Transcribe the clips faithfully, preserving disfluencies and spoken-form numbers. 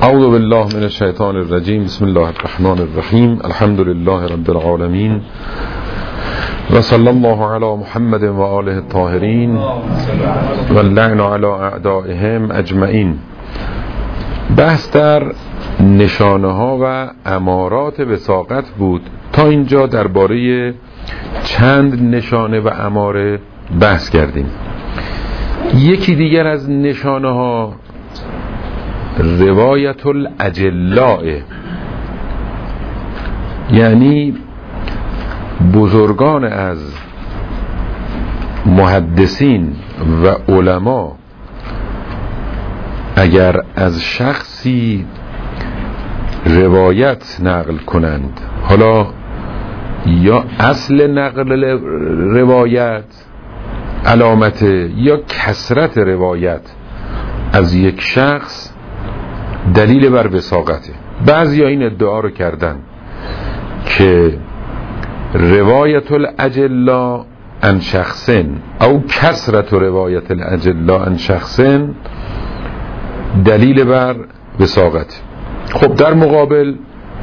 اعوذ بالله من الشیطان الرجیم. بسم الله الرحمن الرحیم. الحمد لله رب العالمین و صلی الله علی محمد و آله الطاهرین و اللعن علی اعدائهم اجمعین. بحث در نشانه ها و امارات وثاقت بود. تا اینجا درباره چند نشانه و اماره بحث کردیم. یکی دیگر از نشانه ها روایت الاجلاء، یعنی بزرگان از محدثین و علما اگر از شخصی روایت نقل کنند، حالا یا اصل نقل روایت علامت یا کثرت روایت از یک شخص دلیل بر وثاقته. بعضی این ادعا رو کردن که روایت الاجلا عن شخصن او کثرت روایت الاجلا عن شخصن دلیل بر وثاقته. خب در مقابل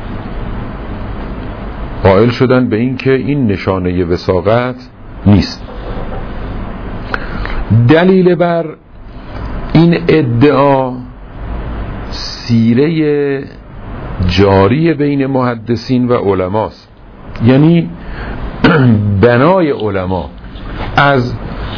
قائل شدن به این که این نشانه وثاقت نیست. دلیل بر این ادعا سیره جاری بین محدثین و علماست، یعنی بنای علما از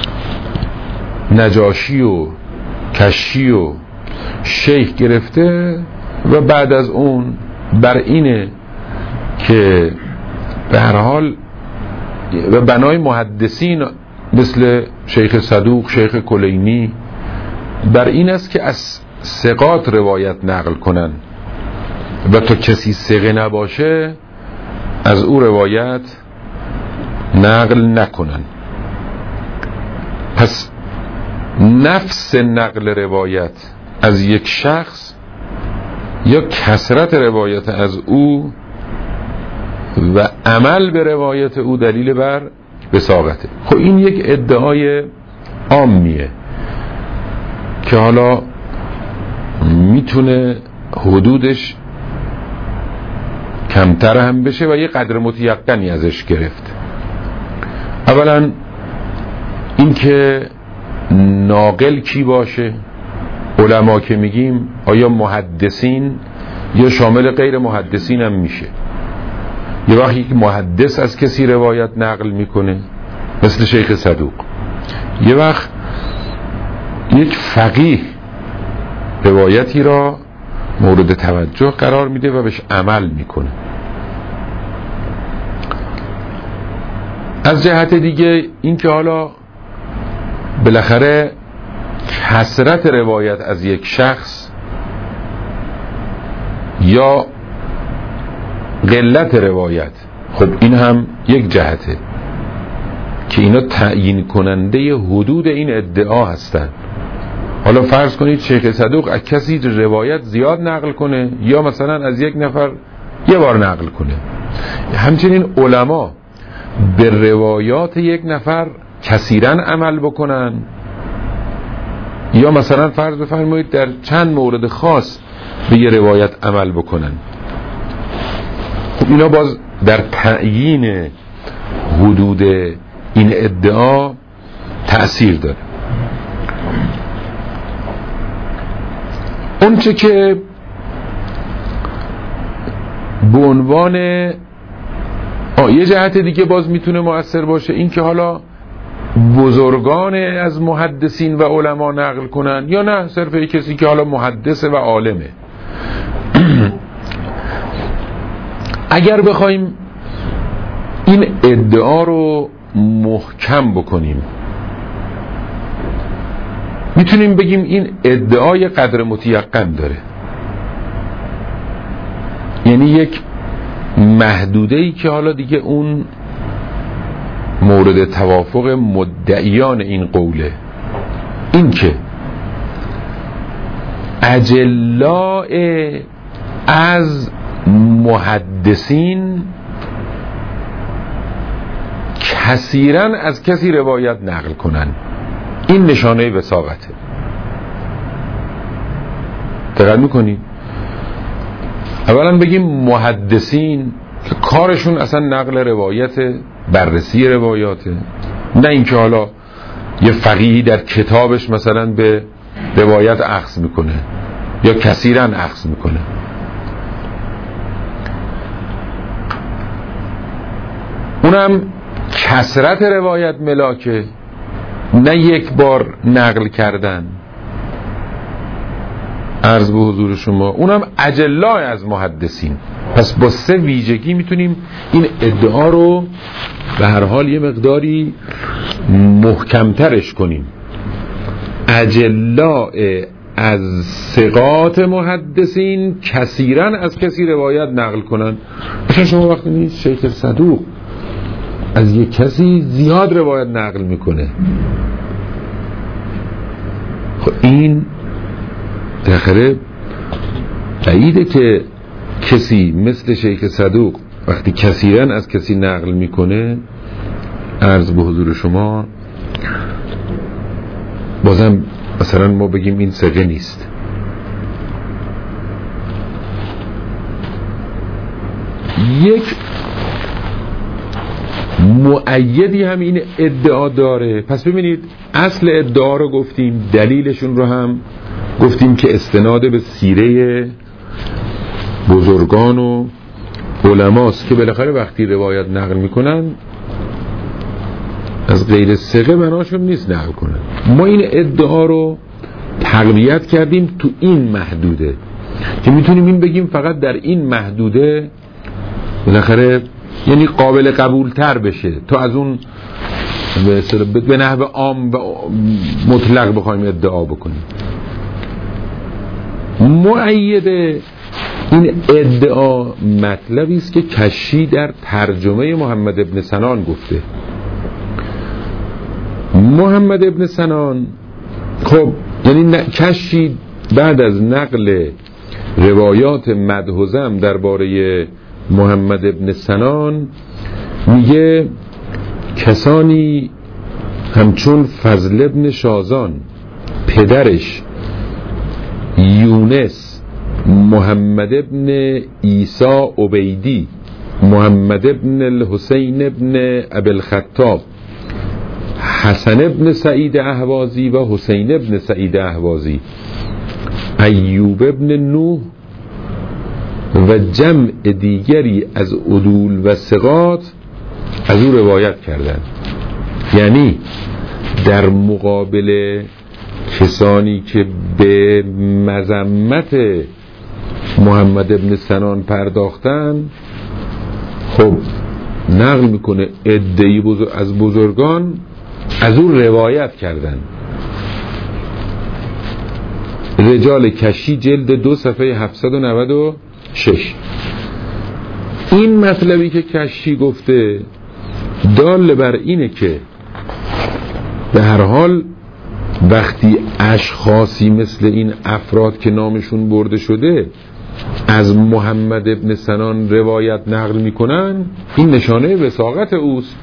نجاشی و کشی و شیخ گرفته و بعد از اون بر اینه که به هر حال و بنای محدثین مثل شیخ صدوق، شیخ کلینی بر این است که از ثقات روایت نقل کنن و تا کسی ثقه نباشه از او روایت نقل نکنن. پس نفس نقل روایت از یک شخص یا کثرت روایت از او و عمل به روایت او دلیل بر وثاقته. خب این یک ادعای عامیه که حالا میتونه حدودش کمتر هم بشه و یه قدر متیقنی ازش گرفت. اولا این که ناقل کی باشه، علما که میگیم آیا محدثین یا شامل غیر محدثین هم میشه. یه وقت یک محدث از کسی روایت نقل میکنه مثل شیخ صدوق، یه وقت یک فقیه روایتی را مورد توجه قرار میده و بهش عمل میکنه. از جهت دیگه این که حالا بالاخره کثرت روایت از یک شخص یا قلت روایت، خب این هم یک جهته که اینا تعیین کننده حدود این ادعا هستن. حالا فرض کنید شیخ صدوق از کسی روایت زیاد نقل کنه یا مثلا از یک نفر یه بار نقل کنه. همچنین علما به روایات یک نفر کثیراً عمل بکنن یا مثلا فرض بفرمایید در چند مورد خاص به یه روایت عمل بکنن. خب اینا باز در تعیین حدود این ادعا تأثیر داره. اون چه که به عنوان یه جهت دیگه باز میتونه مؤثر باشه این که حالا بزرگان از محدثین و علما نقل کنن یا نه صرف یک کسی که حالا محدث و عالمه. اگر بخوایم این ادعا رو محکم بکنیم میتونیم بگیم این ادعای قدر متیقن داره، یعنی یک محدوده‌ای که حالا دیگه اون مورد توافق مدعیان این قوله، این که اجلاء از محدثین کثیراً از کسی روایت نقل کنن، این نشانه وثاقته. دقت میکنید اولا بگیم محدثین که کارشون اصلا نقل روایت، بررسی روایاته، نه اینکه حالا یه فقیهی در کتابش مثلا به روایت اخذ میکنه یا کثیراً اخذ میکنه. اونم کثرت روایت ملاکه، نه یک بار نقل کردن. عرض به حضور شما اونم اجلا از محدثین. پس با سه ویژگی میتونیم این ادعا رو به هر حال یه مقداری محکمترش کنیم. اجلا از ثقات محدثین، کثیرا از کسی روایت نقل کنن. مثلا شما وقتی می‌بینید شیخ صدوق از یک کسی زیاد روایت نقل میکنه، خب این بالاخره بعیده که کسی مثل شیخ صدوق وقتی کثیرا از کسی نقل میکنه، عرض به حضور شما بازم مثلا ما بگیم این ثقه نیست. یک مؤیدی هم این ادعا داره. پس ببینید اصل ادعا رو گفتیم، دلیلشون رو هم گفتیم که استناد به سیره بزرگان و علماست که بالاخره وقتی روایت نقل میکنن از غیر ثقه بناشون نیست نقل کنن. ما این ادعا رو تقویت کردیم تو این محدوده که میتونیم این بگیم فقط در این محدوده بالاخره یعنی قابل قبول تر بشه تا از اون به نحو عام و مطلق بخوایم ادعا بکنیم. مؤید این ادعا مطلبی است که کشی در ترجمه محمد ابن سنان گفته. محمد ابن سنان خب یعنی کشی بعد از نقل روایات مدحوزم درباره محمد ابن سنان میگه کسانی همچون فضل ابن شازان، پدرش یونس، محمد ابن عیسی عبیدی، محمد ابن الحسین ابن ابی الخطاب، حسن ابن سعید اهوازی و حسین ابن سعید اهوازی، ایوب ابن نوح و جمع دیگری از عدول و ثقات از او روایت کردند. یعنی در مقابل کسانی که به مذمت محمد ابن سنان پرداختن، خب نقل میکنه عده‌ای بزرگ از بزرگان از او روایت کردند. رجال کشی جلد دو صفحه هفتصد و نود و شش. این مطلبی که کشی گفته دال بر اینه که به هر حال وقتی اشخاصی مثل این افراد که نامشون برده شده از محمد ابن سنان روایت نقل میکنن، این نشانه وثاقت اوست.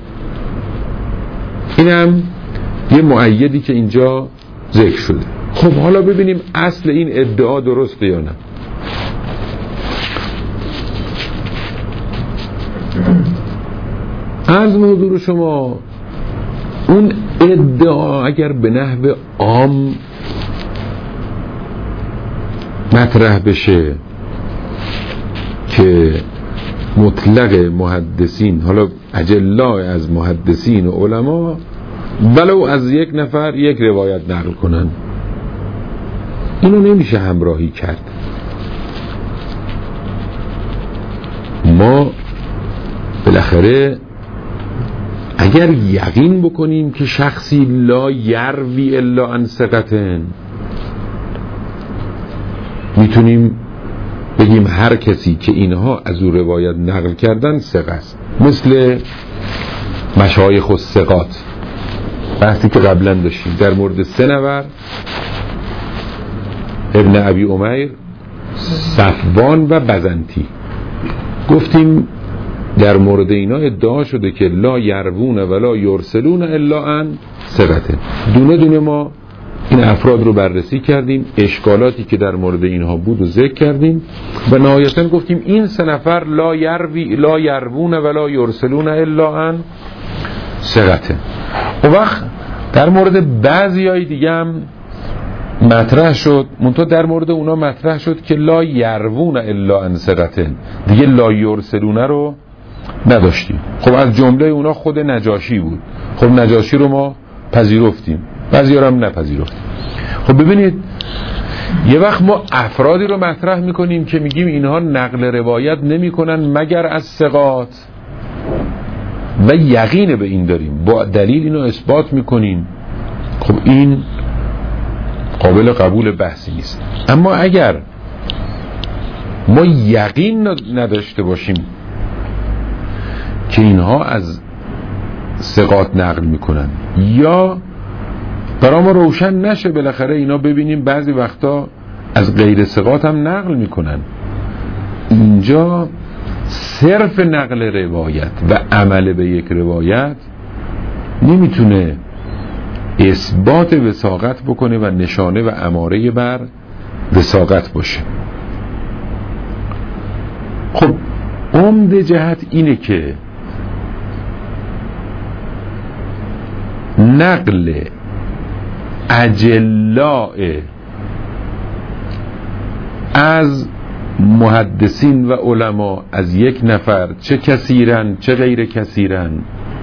اینم یه مؤیدی که اینجا ذکر شده. خب حالا ببینیم اصل این ادعا درسته یا نه. عرض به حضور شما اون ادعا اگر به نحو عام مطرح بشه که مطلق محدثین، حالا اجلا از محدثین و علما، ولو از یک نفر یک روایت نقل کنن، اینو نمیشه همراهی کرد. ما بالاخره اگر یقین بکنیم که شخصی لا یروی الا عن ثقتن، میتونیم بگیم هر کسی که اینها از او روایت نقل کردن ثقه است. مثل مشایخ و ثقات، بحثی که قبلا داشتیم در مورد سه نفر، ابن ابی امیر، صفوان و بزنتی، گفتیم در مورد اینا ادعا شده که لا یروون ولا یرسلون الا عن ثقه. دونه دونه ما این افراد رو بررسی کردیم، اشکالاتی که در مورد اینها بود رو ذکر کردیم و نهایتاً گفتیم این سه نفر لا یروی لا یروون ولا یرسلون الا عن ثقة. اون وقت در مورد بعضیای دیگه هم مطرح شد، منتها در مورد اونا مطرح شد که لا یروون الا عن ثقة، دیگه لا یرسلون رو نداشتیم. خب از جمله اونا خود نجاشی بود. خب نجاشی رو ما پذیرفتیم، بعضی‌ها هم نپذیرفتیم. خب ببینید یه وقت ما افرادی رو مطرح میکنیم که میگیم اینها نقل روایت نمیکنن مگر از ثقات و یقین به این داریم، با دلیل اینو اثبات میکنیم. خب این قابل قبول بحثی نیست. اما اگر ما یقین نداشته باشیم که اینها از ثقات نقل میکنن یا برای ما روشن نشه بالاخره اینا ببینیم بعضی وقتا از غیر ثقات هم نقل میکنن، اینجا صرف نقل روایت و عمل به یک روایت نمیتونه اثبات وثاقت بکنه و نشانه و اماره بر وثاقت باشه. خب عمده جهت اینه که نقل اجلاء از محدثین و علما از یک نفر، چه کثیرن چه غیر کثیرن،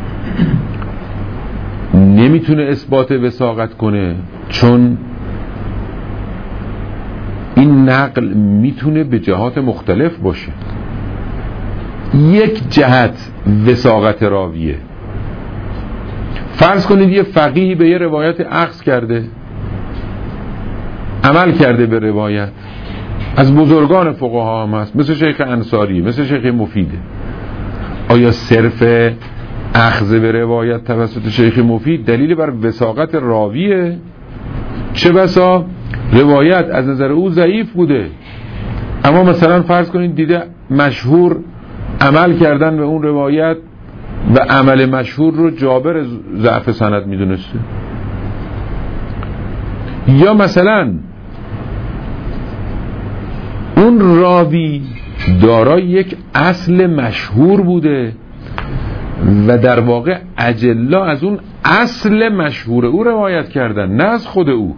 نمیتونه اثبات وثاقت کنه، چون این نقل میتونه به جهات مختلف باشه. یک جهت وثاقت راویه، فرض کنید یه فقیهی به یه روایت اخذ کرده، عمل کرده به روایت، از بزرگان فقها هم هست، مثل شیخ انصاری، مثل شیخ مفیده. آیا صرف اخذ به روایت توسط شیخ مفید دلیل بر وثاقت راویه؟ چه بسا روایت از نظر او ضعیف بوده، اما مثلا فرض کنید دیده مشهور عمل کردن به اون روایت و عمل مشهور رو جابر ضعف سند میدونسته. یا مثلا اون راوی دارای یک اصل مشهور بوده و در واقع اجلا از اون اصل مشهور او روایت کردن، نه از خود او.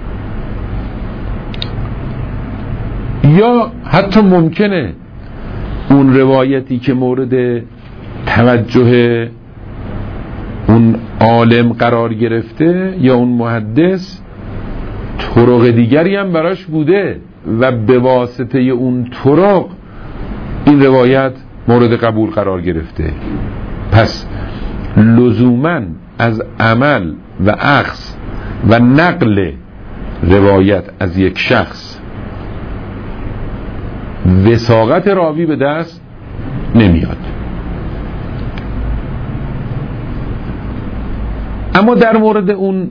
یا حتی ممکنه اون روایتی که مورد توجه اون عالم قرار گرفته یا اون محدث طرق دیگری هم براش بوده و به واسطه اون طرق این روایت مورد قبول قرار گرفته. پس لزوماً از عمل و اخذ و نقل روایت از یک شخص وثاقت راوی به دست نمیاد. اما در مورد اون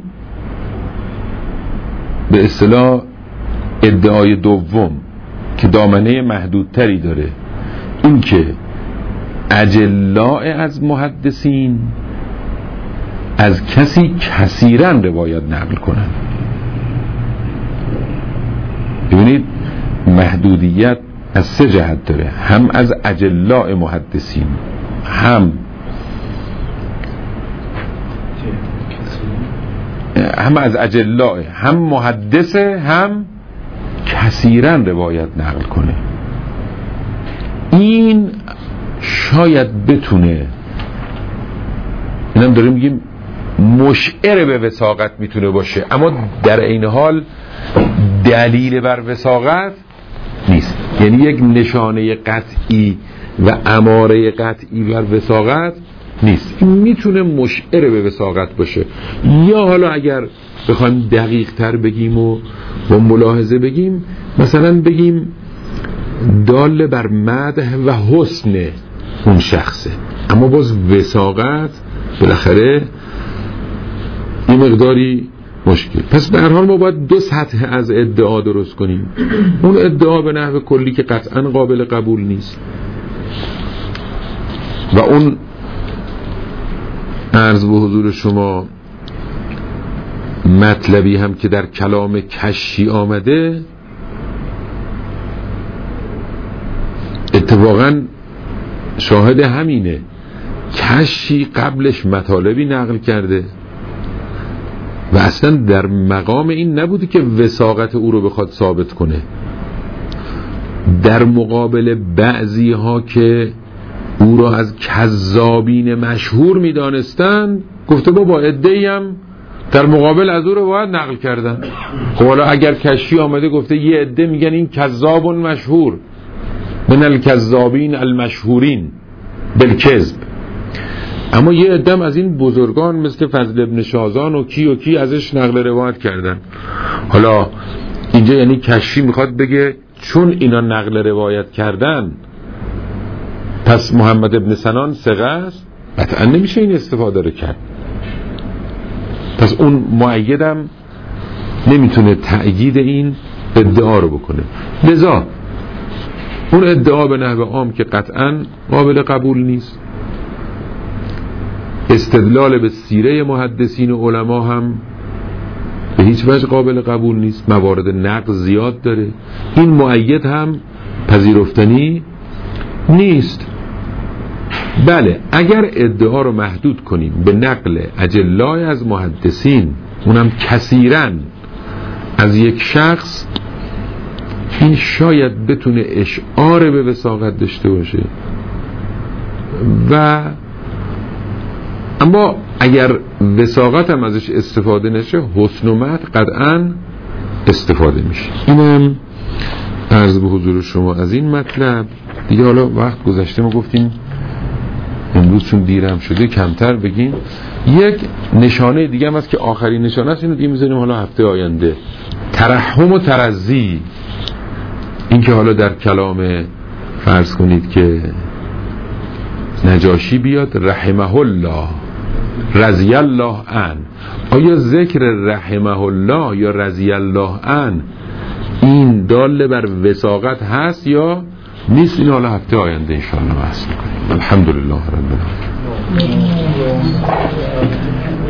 به اصطلاح ادعای دوم که دامنه محدودتری داره، این که اجلاء از محدثین از کسی کثیراً روایت نقل کنن. ببینید محدودیت از سه جهت داره، هم از اجلاء محدثین، هم هم از اجلاء، هم محدثه، هم کثیراً روایت نقل کنه. این شاید بتونه، اینم داریم میگیم مشعر به وثاقت میتونه باشه، اما در این حال دلیل بر وثاقت نیست. یعنی یک نشانه قطعی و اماره قطعی بر وثاقت نیست. این میتونه مشعر به وثاقت باشه. یا حالا اگر بخوایم دقیق تر بگیم و با ملاحظه بگیم، مثلا بگیم دال بر مدح و حسن اون شخصه، اما باز وثاقت بالاخره این مقداری مشکل. پس به هر حال ما باید دو سطح از ادعا درست کنیم. اون ادعا به نحو کلی که قطعا قابل قبول نیست و اون عرض به حضور شما مطلبی هم که در کلام کشی آمده اتفاقا شاهد همینه. کشی قبلش مطالبی نقل کرده و اصلا در مقام این نبوده که وثاقت او رو بخواد ثابت کنه. در مقابل بعضی ها که او را از کذابین مشهور می دانستن گفته با با عده‌ای هم در مقابل از او رو باید نقل کردن. خب حالا اگر کشی آمده گفته یه عده میگن این کذاب مشهور، من الکذابین المشهورین بالکذب، اما یه عده از این بزرگان مثل فضل ابن شازان و کی و کی ازش نقل روایت کردن. حالا اینجا یعنی کشی میخواد بگه چون اینا نقل روایت کردن پس محمد ابن سنان ثقه است؟ قطعا نمیشه این استفاده رو کرد. پس اون مؤیدم نمیتونه تأیید این ادعا رو بکنه. لذا اون ادعا به نحو عام که قطعا قابل قبول نیست، استدلال به سیره محدثین و علما هم به هیچ وجه قابل قبول نیست، موارد نقض زیاد داره، این مؤید هم پذیرفتنی نیست. بله اگر ادعا رو محدود کنیم به نقل اجلای از محدثین، اونم کثیرا از یک شخص، این شاید بتونه اشعار به وثاقت داشته باشه. و اما اگر وثاقت هم ازش استفاده نشه، حسن و مد قطعا استفاده میشه. اینم عرض به حضور شما از این مطلب دیگه. حالا وقت گذشته ما گفتیم امروز چون دیرم شده کمتر بگیم. یک نشانه دیگه هم هست که آخرین نشانه است، اینو دیگه میذاریم حالا هفته آینده. ترحم و ترضی، این که حالا در کلام فرض کنید که نجاشی بیاد رحمه الله رضی الله عنه، آیا ذکر رحمه الله یا رضی الله عنه این داله بر وثاقت هست یا نیست؟ این حالا هفته آینده انشاءالله بحث میکنیم. الحمدلله رب العالمین.